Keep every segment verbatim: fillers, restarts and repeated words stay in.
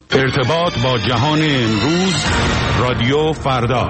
ارتباط با جهان امروز، رادیو فردا.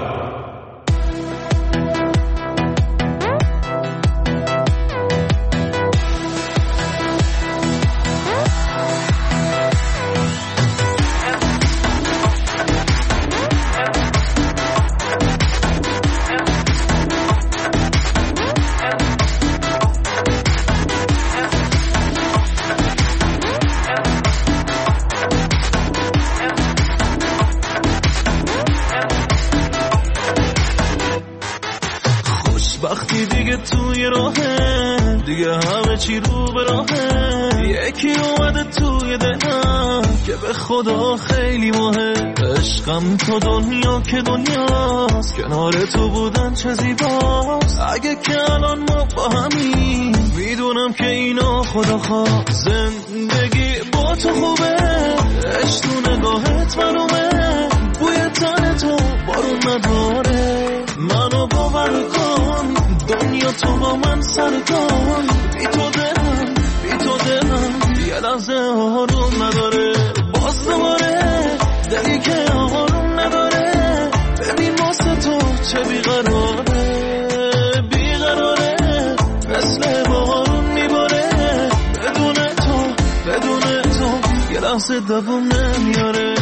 وقتی دیگه توی راهه، دیگه همه چی رو به راهه. یکی اومده توی دلم که به خدا خیلی مهم. عشقم تو دنیا که دنیاست، کنار تو بودن چه زیباست. اگه که الان ما با همین، میدونم که اینا خدا خواست. زندگی با تو خوبه، عشق تو نگاهت معلومه. بوی تن تو بارون نداره، منو باور کن. دنیا تو با من سرکن، بی تو دلم بی تو دلم یه لحظه آروم نداره. باز دوباره دلی که آروم نداره. ببین واسه تو چه بیقراره، بیقراره مثل بارون میباره. بدون تو بدون تو یه لحظه دوام نمیاره.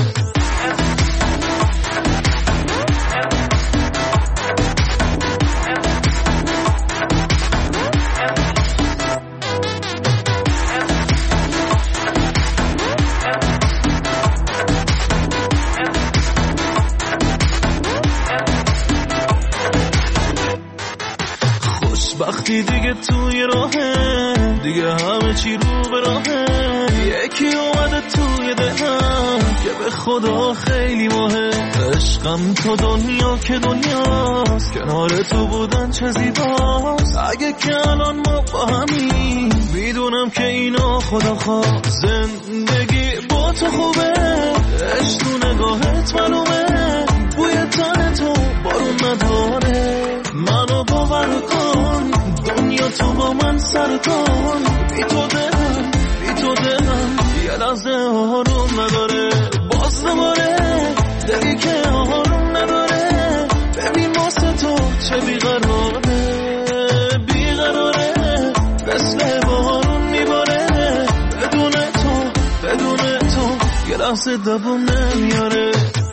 وقتی دیگه توی راهه، دیگه همه چی رو به راهه. یکی اومده توی دلم که به خدا خیلی مهم. عشقم تو دنیا که دنیاست، کنار تو بودن چه زیباست. اگه که الان ما با همین، میدونم که اینا خدا خواست. زندگی با تو خوبه، عشق تو نگاهت معلومه. بوی تن تو بارون نداره، منو باور کن. دنیا تو با من سر کن، بی تو دلم بی تو دلم یه لحظه آروم نداره. باز دوباره دلی که آروم نداره. ببین واسه تو چه بیقراره، بیقراره مثل بارون میباره. بدون تو بدون تو یه لحظه دوام نمیاره.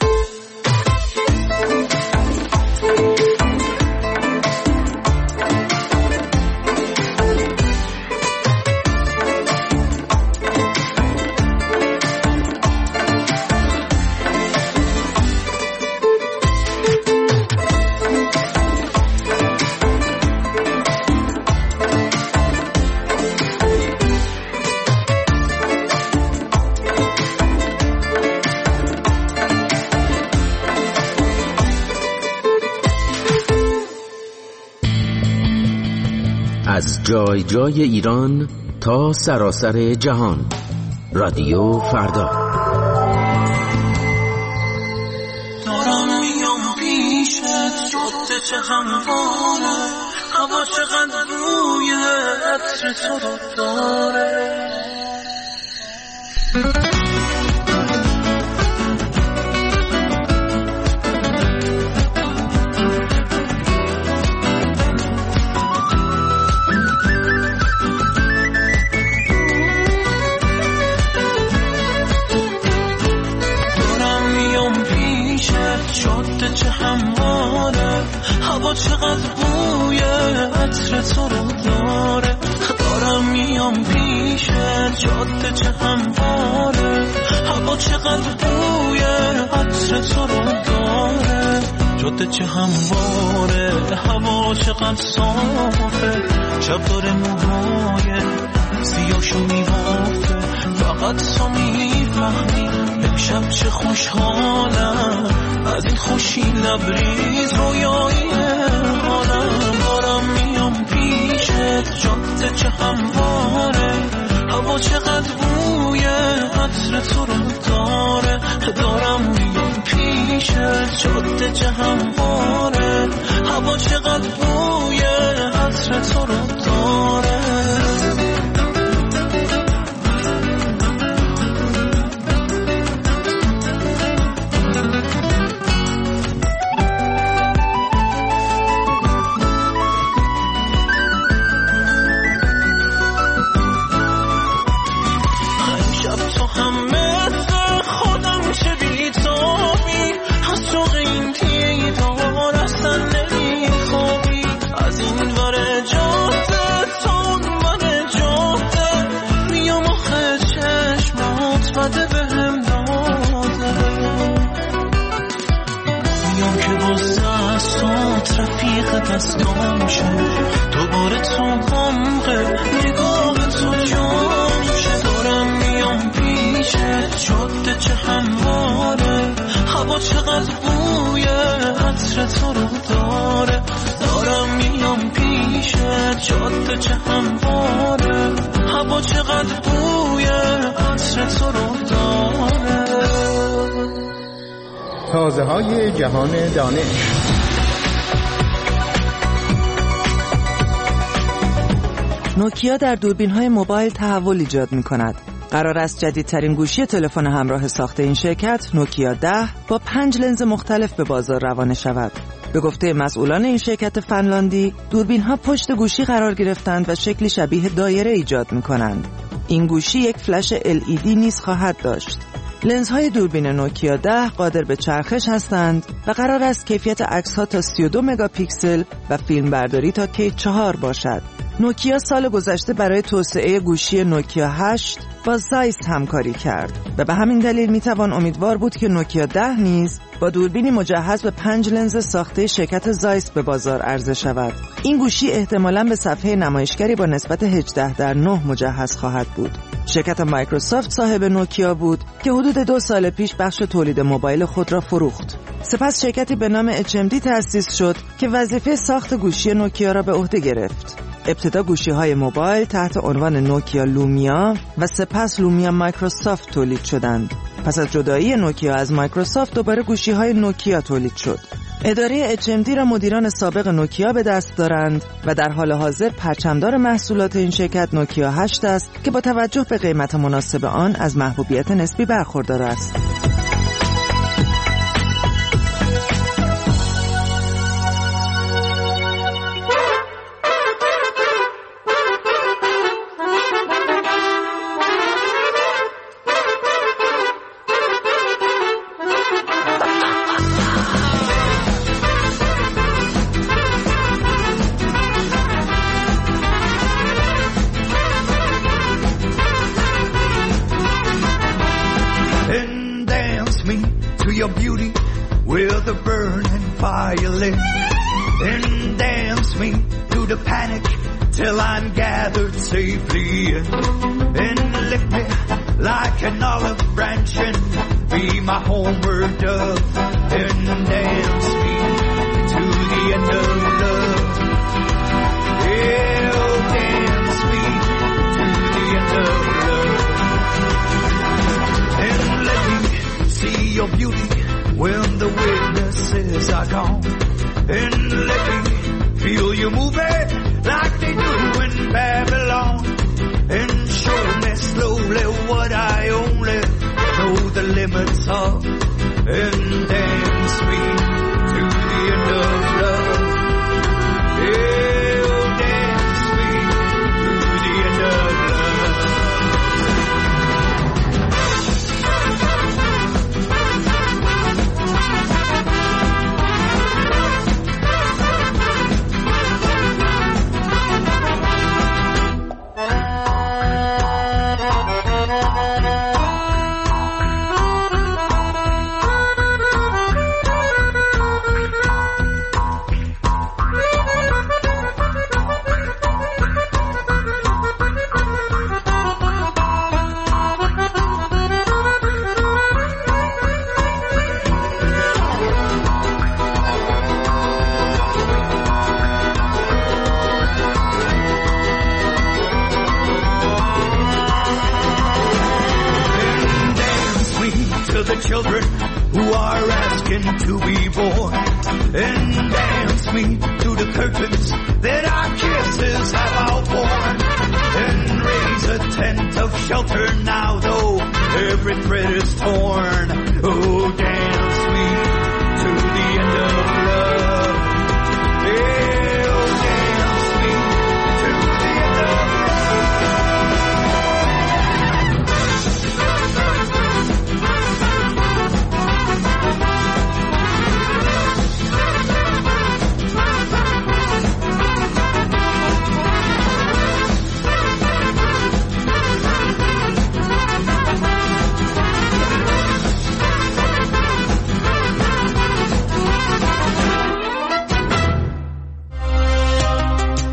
از جای جای ایران تا سراسر جهان، رادیو فردا. دارم میام پیشت، جاده چه همواره. هوا چقدر روی عطر تو رو داره. چه همواره، هوا چقدر بوی عطر تو رو داره. دارم میام پیشت، جاده چه همواره. هوا چقدر بوی عطر تو رو داره. جاده چه همواره، هوا چقدر صافه. شب داره موهای سیاهشو میبافه. فقط تو میفهمی امشب چه خوشحالم. از این خوشی لبریز رویایی حالم. دارم میام پیشت، جاده چه همواره. هوا چقدر بوی عطر تو رو داره. دارم میام پیشت، جاده چه همواره. هوا چقدر بوی عطر تو رو داره. چقدر بهم داده میام که باز دستات رفیق دستام شد دوباره تو غمقه نگاه تو جام شد دارم میام پیشه جاده چه همواره هوا چقدر بویه عطر تو رو داره دارم میام پیشه جاده چه همواره هوا چقدر بویه عطر تو رو داره. تازه های جهان دانش. نوکیا در دوربین‌های موبایل تحول ایجاد می‌کند. قرار است جدیدترین گوشی تلفن همراه ساخت این شرکت نوکیا ده با پنج لنز مختلف به بازار روانه شود. به گفته مسئولان این شرکت فنلاندی، دوربین‌ها پشت گوشی قرار گرفتند و شکلی شبیه دایره ایجاد می‌کنند. این گوشی یک فلش ال ای دی نیز خواهد داشت. لنزهای دوربین نوکیا ده قادر به چرخش هستند و قرار است کیفیت عکس‌ها تا سی و دو مگاپیکسل و فیلم برداری تا کی چهار باشد. نوکیا سال گذشته برای توسعه گوشی نوکیا هشت با زایس همکاری کرد و به همین دلیل میتوان امیدوار بود که نوکیا ده نیز با دوربینی مجهز به پنج لنز ساخته شرکت زایس به بازار عرضه شود. این گوشی احتمالاً به صفحه نمایشگری با نسبت هجده در نه مجهز خواهد بود. شرکت مایکروسافت صاحب نوکیا بود که حدود دو سال پیش بخش تولید موبایل خود را فروخت. سپس شرکتی به نام اچ ام دی تأسیس شد که وظیفه ساخت گوشی نوکیا را به عهده گرفت. ابتدا گوشی‌های موبایل تحت عنوان نوکیا لومیا و سپس لومیا مایکروسافت تولید شدند. پس از جدایی نوکیا از مایکروسافت دوباره گوشی‌های نوکیا تولید شد. اداره اچ ام دی را مدیران سابق نوکیا به دست دارند و در حال حاضر پرچمدار محصولات این شرکت نوکیا هشت است که با توجه به قیمت مناسب آن از محبوبیت نسبی برخوردار است. Your beauty with a burning violin, and dance me through the panic till I'm gathered safely in, and lift me like an olive branch and be my homeward dove, and dance me to the end of love. Yeah, oh, dance me to the end of love, and let me see your beauty when the witnesses are gone, and let me feel you moving like they do in Babylon, and show me slowly what I only know the limits of, and dance me to the end of love. Yeah, oh, dance me to the end of love. The children who are asking to be born, and dance me to the curtains that our kisses have outworn, and raise a tent of shelter now though every thread is torn. Oh, dance me to the end of love. Yeah, oh, dance me to the end of love.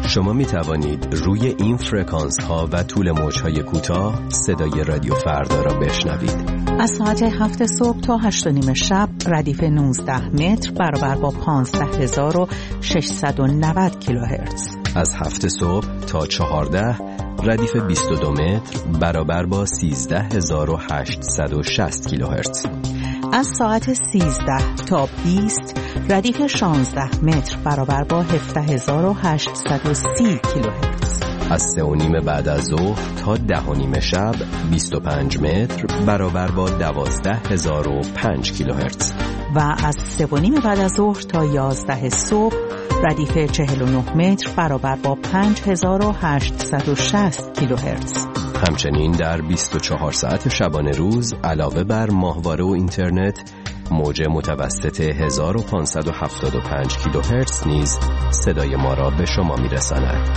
شما می توانید روی این فرکانس ها و طول موج های کوتاه صدای رادیو فردا را بشنوید. از ساعت هفت صبح تا هشت و نیم شب ردیف نوزده متر برابر با پانزده هزار و ششصد و نود کیلوهرتز. از هفت صبح تا چهارده ردیف بیست و دو متر برابر با سیزده هزار و هشتصد و شصت کیلوهرتز. از ساعت سیزده تا بیست ردیف شانزده متر برابر با هفده هزار و هشتصد و سی کیلوهرتز. از سه و نیم بعد از ظهر تا ده و نیم شب بیست و پنج متر برابر با دوازده هزار و پنج کیلوهرتز. و از سه و نیم بعد از ظهر تا یازده صبح ردیف چهل و نه متر برابر با پنج هزار و هشتصد و شصت کیلوهرتز. همچنین در بیست و چهار ساعت شبانه روز علاوه بر ماهواره و اینترنت، موج متوسط هزار و پانصد و هفتاد و پنج کیلوهرتز نیز صدای ما را به شما می‌رساند.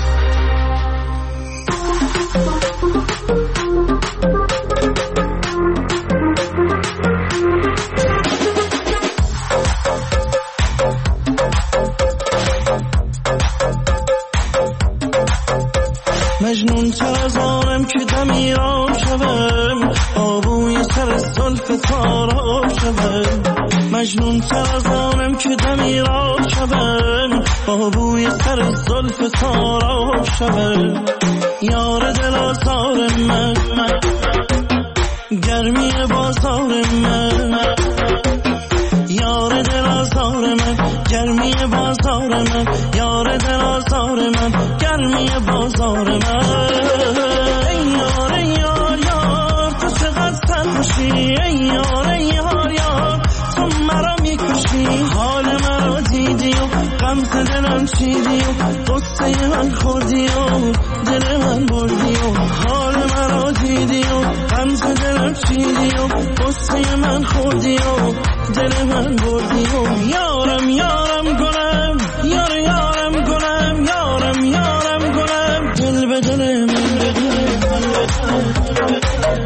مجنون تر از آنم که دمیرام شوم، آبوی سر زلف تارام شوم. مجنون تر از آنم که دمیرام شوم، آبوی سر زلف تارام شوم. یار دل آزار من، گرمی بازار من. یار دل آزار من، گرمی بازار من. یار دل آزار من، گرمی بازار من. ای یار ای یار یار تو چقدر سرخوشی. ای یار ای یار یار تو مرا میکشی. حال مرا دیدی و غم دلم چیدی و قصه من خوردی و دل من بردی و حال مرا دیدی و غم دلم چیدی و قصه من خوردی و دل من بردی و یارم یارم گلم یار یارم گلم یارم یارم گلم دل به دل من به دل من به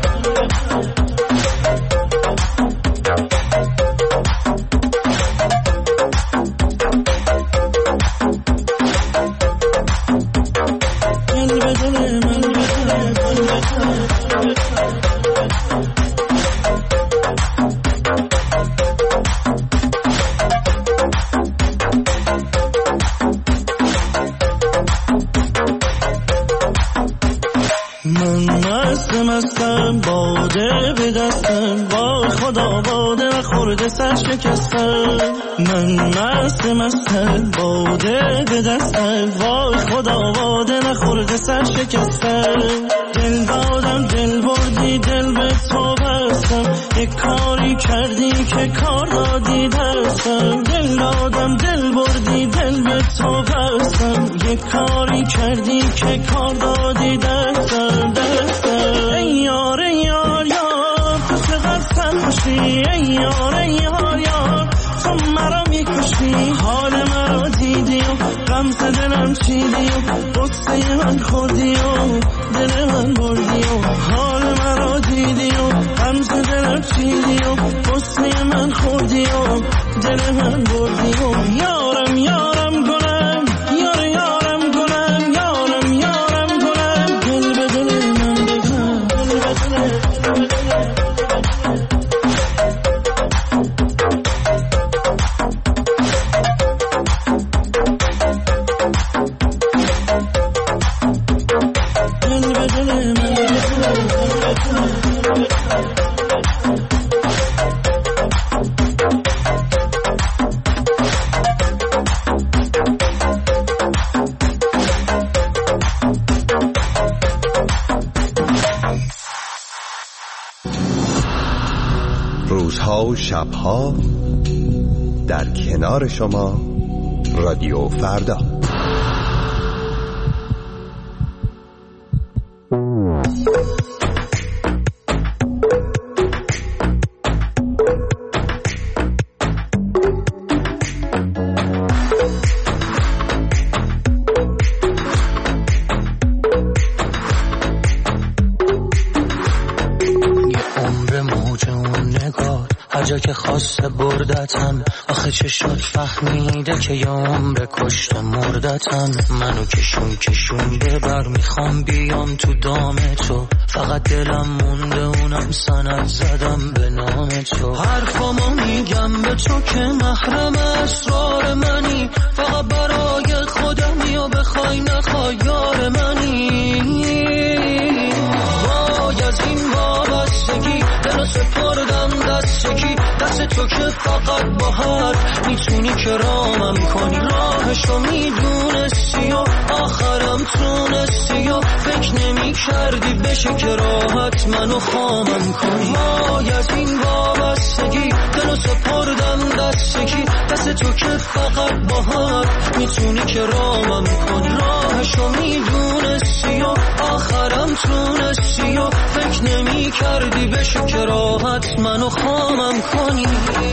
مستم باده به دستم، با خدا باده نخورده سر شکستم. من مست مستم باده به دستم، وای خدا باده نخورده سر شکستم. دل دادم دل بردی دل به تو بستم، یک کاری کردی که کار دادی دستم. دل دادم دل بردی دل به تو بستم، یک کاری کردی که کار دادی دستم دستم. ای یار ای یار یار تو چقدر سرخوشی. ای یار ای یار یار تو مرا میکشی. حال مرا دیدی و غم دلم چیدی و قصه من خوردی و دل من بردی و حال مرا دیدی و غم دلم چیدی و قصه من خوردی و دل من بردی و یارم یارم گلم یار یارم گلم یارم یارم گلم دل به دل من بگم دل به دل روزها و شبها در کنار شما رادیو فردا. هر جا که خواسته بردتم. آخه چه شد فهمیده که یه عمر کشت و مردتم. منو کشون کشون ببر میخوام بیام تو دام تو. فقط دلم مونده اونم سند زدم به نام تو. حرفامو میگم به تو که محرم اسرار منی. فقط برای خودمی و بخوای نخوای یار منی. وای از این وابستگی دلو سپردم دست یکی. دست تو که فقط با حرف میتونی که رامم کنی. راهشو میدونستی و آخرم تونستی و فکر نمی کردی بشه که راحت منو خامم کنی. وای از این وابستگی دلو سپردم دست یکی. دست تو که فقط با حرف میتونی که رامم کنی. راهشو میدونستی و آخرم تونستی و فکر نمی کردی بشه که راحت منو خامم کنی.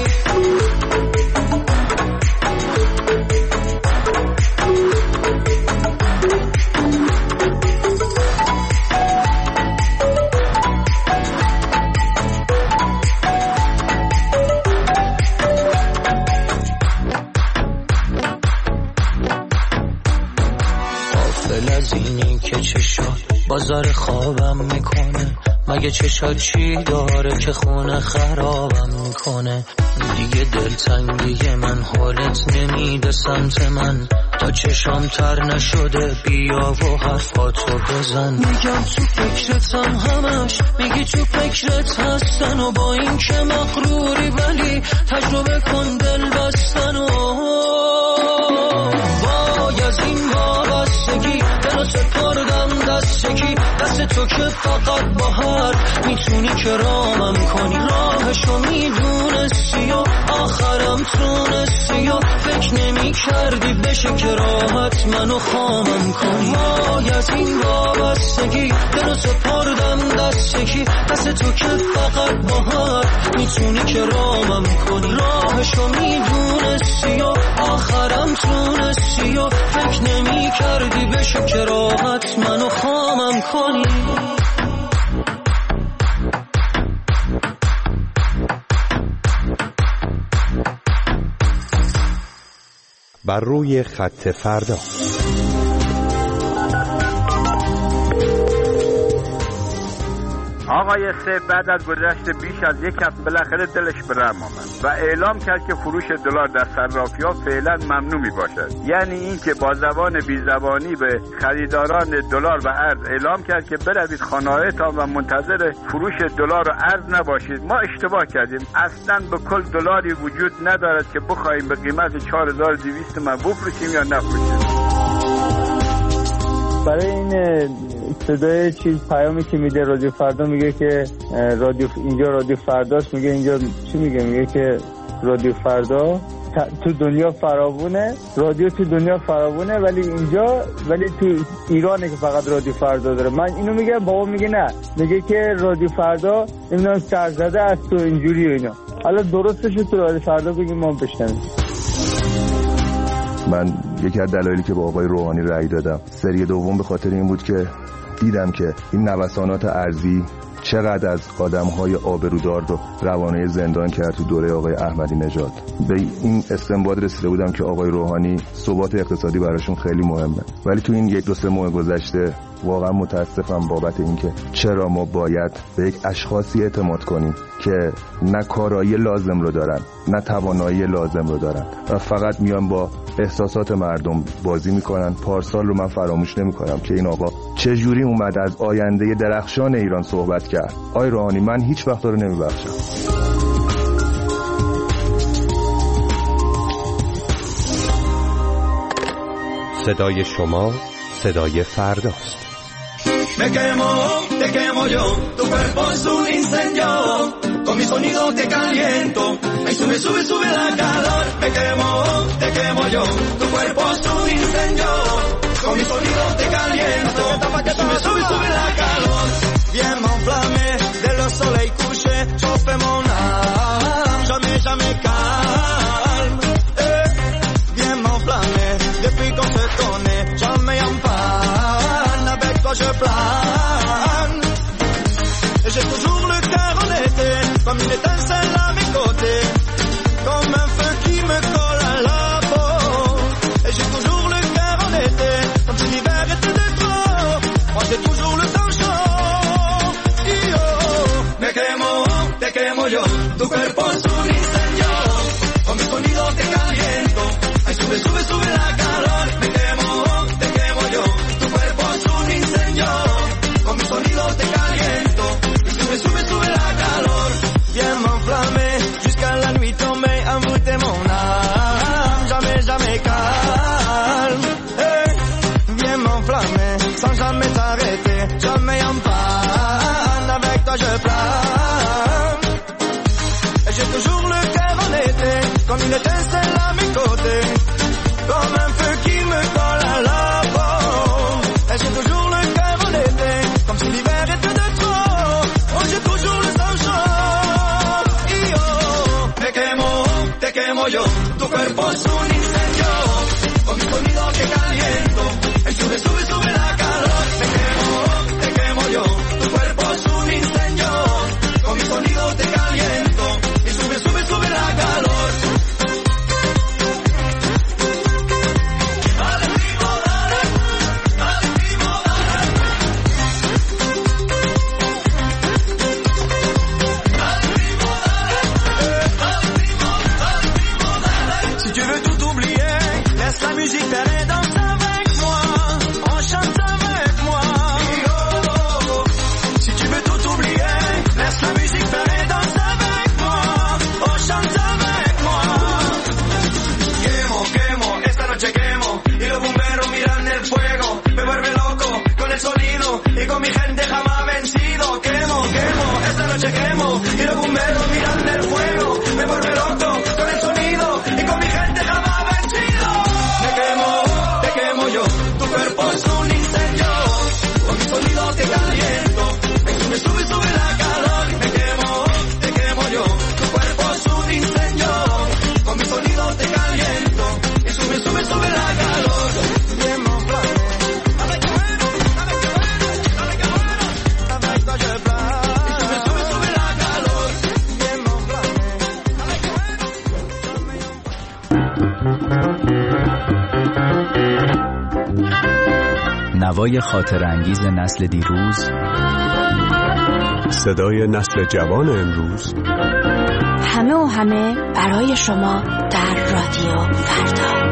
بازار خوابم میکنه. مگه چشات چی داره که خونه خرابم میکنه. دیگه دلتنگی من حالت نمیده سمت من. تا چشام تر نشده بیا و حرفاتو بزن. میگم تو فکرتم همش. میگی تو فکرت هستن و با این که مغروری ولی تجربه کن دل بستن. و وای از این وابستگی دلو سپردم دست یکی. دست تو که فقط با حرف میتونی که رامم کنی. راهشو میدونستی و آخرم تونستی و فکر نمی کردی بشه که راحت منو خامم کنی. وای از این وابستگی دلو سپردم دست یکی. دست تو که فقط با حرف میتونی که رامم کنی. راهشو میدونستی و آخرم تونستی و فکر نمی کردی بشه که راحت منو خامم کنی. بر روی خط فردا. آقای سه بعد از گذشت بیش از یک هفته بالاخره دلش به رحم آمد و اعلام کرد که فروش دلار در صرافی‌ها فعلا ممنوع میباشد. یعنی این که با زبان بیزبانی به خریداران دلار و ارز اعلام کرد که بروید خانه‌هایتان و منتظر فروش دلار و ارز نباشید. ما اشتباه کردیم. اصلا به کل دلاری وجود ندارد که بخوایم به قیمت چهار هزار و دویست من بفروشیم یا نفروشیم. برای این صدای چیز پیامی که میده رادیو فردا میگه که رادیو اینجا رادیو فرداست. میگه اینجا چی میگه؟ میگه که رادیو فردا تو دنیا فراوونه. رادیو تو دنیا فراوونه ولی اینجا ولی تو ایرانه که فقط رادیو فردا داره. من اینو میگم بابا میگه نه. میگه که رادیو فردا نمیدونم سرزده است تو اینجوری و اینا. حالا درستش تو رادیو فردا بگیم ما بشنویم. من یکی از دلایلی که با آقای روحانی رأی دادم سری دوم به خاطر این بود که دیدم که این نوسانات ارزی چقدر از آدم‌های آبرودار رو روانه زندان کرد تو دوره آقای احمدی نژاد. به این استنباط رسیده بودم که آقای روحانی ثبات اقتصادی براشون خیلی مهمه. ولی تو این یک دو سه ماه گذشته واقعا متاسفم بابت اینکه چرا ما باید به یک اشخاصی اعتماد کنیم که نه کارایی لازم رو دارن نه توانایی لازم رو دارن و فقط میان با احساسات مردم بازی میکنن. پارسال رو من فراموش نمیکنم که این آقا چجوری اومد از آینده درخشان ایران صحبت کرد. آقای روحانی من هیچ وقت رو نمیبخشم. صدای شما صدای فرداست. Me quemo, te quemo yo, tu cuerpo es un incendio, con mi sonido te caliento, ay sube, sube, sube la calor. Me quemo, te quemo yo, tu cuerpo es un incendio, con mi sonido te caliento, sube, sube, sube la calor. Viens m'enflammer, de le soleil couché, chauffe mon âme, jamais, jamais calme. Eh, viens m'enflammer, depuis qu'on se connaît, jamais en panne, avec toi je plane. Et j'ai toujours le cœur en été, comme une étincelle à mes côtés. tu cuerpo es un incendio, con mi sonido te caliento, ay sube, sube, sube la calor, me quemo, te quemo yo, tu cuerpo es un incendio, con mi sonido te caliento, y sube, sube, sube la calor, viens m'enflammer, jusqu'à la nuit tomber, envoûter mon âme, jamais, jamais calme, hey, viens m'enflammer, sans jamais t'arrêter, jamais en panne, avec toi je plane, et j'ai toujours le cœur en été, comme une étincelle à mes côtés, comme un feu qui me colle à la peau, et j'ai toujours le cœur en été, comme si l'hiver était de trop, oh j'ai toujours le sang chaud, yo, te quemo, te quemo yo, tu cuerpo es un incendio, con mi sonido que caliento, y sube, sube, sube la calor, te quemo, te quemo yo, tu cuerpo es un incendio, con mi sonido te caliento, y sube, sube, sube la calor. Dale, primo, dale, dale, primo, dale. Dale, primo, dale, dale, primo, dale, primo, dale. Si tu veux tout oublier, laisse la musique faire et danse avec moi, on chante avec moi. Si tu veux tout oublier, laisse la musique faire et danse avec moi, on chante avec moi. Quemo, quemo, esta noche quemo, y los bomberos miran el fuego, me vuelve loco con el sonido, y con mi gente jamás vencido. Quemo, quemo, esta noche quemo, y los bomberos miran el fuego, me vuelve loco con el sonido, y con mi gente jamás vencido. Me quemo, te quemo yo, tu cuerpo es un incendio, con mi sonido te caliento, me sube, sube la calor, me quemo, te quemo yo, tu cuerpo es un incendio, con mi sonido te caliento, y sube, sube, sube la calor, bien m'enflamme, avec toi, avec toi, avec toi, avec toi je plane, y sube, sube, sube la calor, bien m'enflamme, avec toi, نوای خاطر انگیز نسل دیروز، صدای نسل جوان امروز، همه و همه برای شما در رادیو فردا.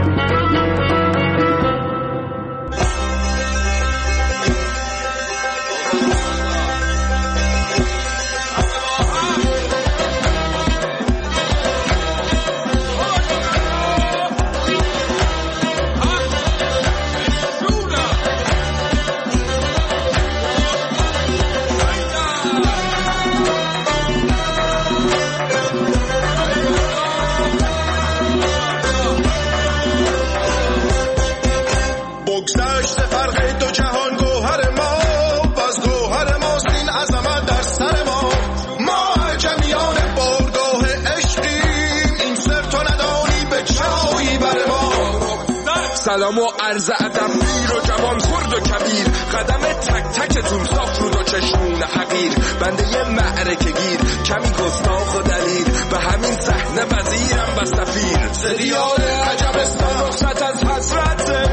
سلام و عرض ادب پیر و جوان خرد و کبیر، قدم تک تکتون صاف رود و چشمون حقیر، بنده یه معرکه گیر کمی گستاخ و دلیر، به همین صحنه وزیرم و سفیر، سریال عجبستان رخصت از حسرت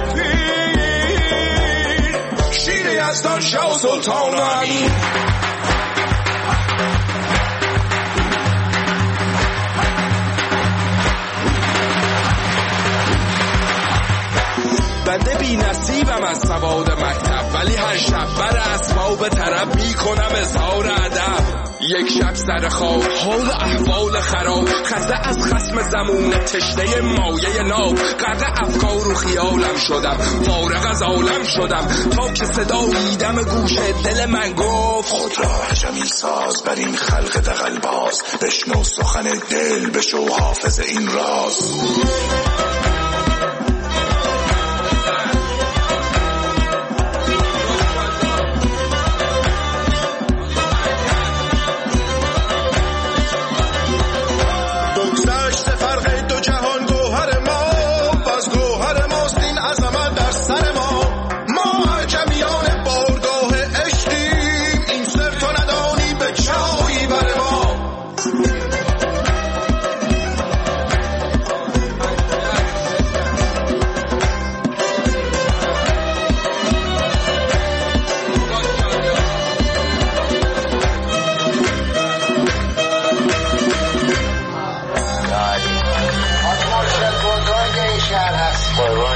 پیر، شیر یزدان شاه و سلطان و امیر. بنده بی نصیبم از سواد مکتب، ولی هر شب بر اسباب طرب می کنم اظهار ادب. یک شب سر خواب حال احوال خراب، خسته از خصم زمون تشنه مایه ناب، غرق افکار و خیالم شدم، فارغ از عالم شدم، تا که صدا دیدم گوش دل من گفت خود را عجمی ساز بر این خلق دغل باز، بشنو سخن دل بشو حافظ این راز.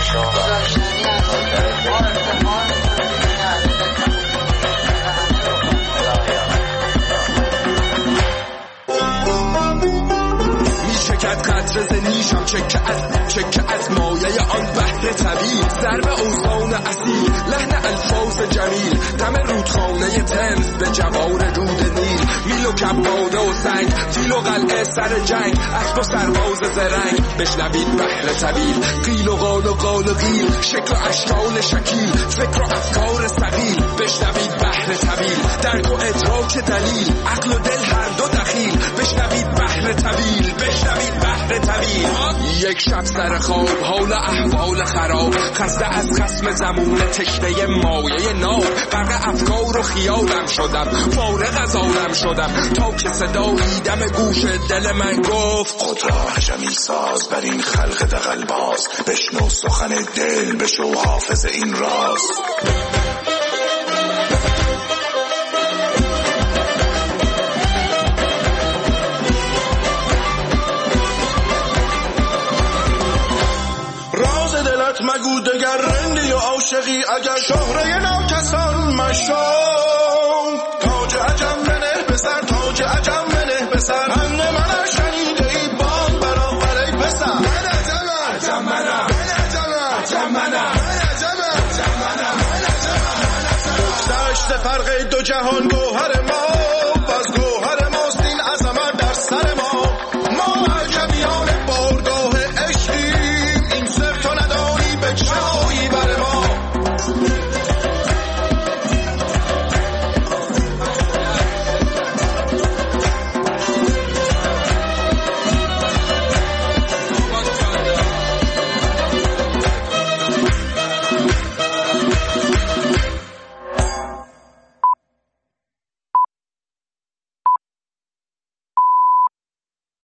قطره نیشم چکه از چکه از مایه آن بحر طویل ضرب اوزان اصیل لحن الفاظ جمیل دم رودخانه تمز به جوار رود نیل میل و کباده و سنگ فیل و قلعه سر جنگ اسب و سرباز زرنگ بشنوید بحر طویل قیل و قال و قال و قیل شکل و اشکال شکیل فکر و افکار ثقیل بشنوید بحر طویل درک و ادراک دلیل عقل و دل هر دو دخیل بشنوید بحر طویل بشنوید بحر طویل یک شب سر خواب حال احوال خراب خسته از خصم زمون تشنه مایه ناب غرق افکار و خیالم شدم فارغ از عالم شدم تا که صدایی دم گوش دل من گفت خود را هجمی ساز بر این خلق دغل باز بشنو سخن دل بشو حافظ این راز مگو دگر رندی و عاشقی اگر شهره ناکسان مشو تاج عجم بنه بسر تاج عجم بنه بسر من من شنیده ای باد برابر ای پسر من عجم عجم منم عجم منم عجم منم گذشت فرق دو جهان گوهر ما